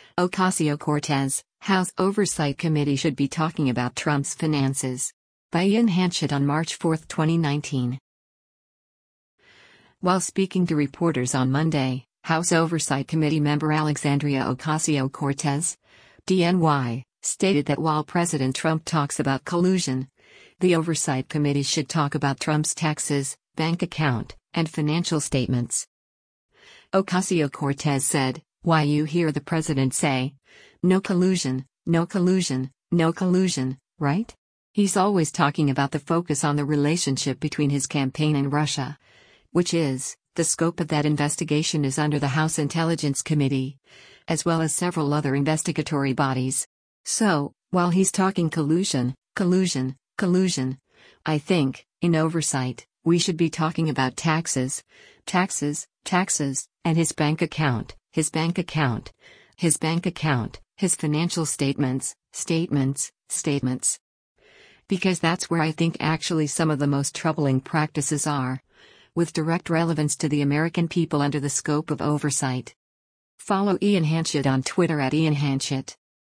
Ocasio-Cortez, House Oversight Committee should be talking about Trump's finances. By Ian Hanchett on March 4, 2019. While speaking to reporters on Monday, House Oversight Committee member Alexandria Ocasio-Cortez, DNY, stated that while President Trump talks about collusion, the Oversight Committee should talk about Trump's taxes, bank account, and financial statements. Ocasio-Cortez said, "Why you hear the president say, 'No collusion, no collusion, no collusion,' right? He's always talking about the focus on the relationship between his campaign and Russia, which is, the scope of that investigation is under the House Intelligence Committee, as well as several other investigatory bodies. So, while he's talking collusion, collusion, collusion, I think, in oversight, we should be talking about taxes, taxes, taxes, and his bank account, his bank account, his bank account, his financial statements, statements, statements. Because that's where I think actually some of the most troubling practices are, with direct relevance to the American people under the scope of oversight." Follow Ian Hanchett on Twitter @IanHanchett.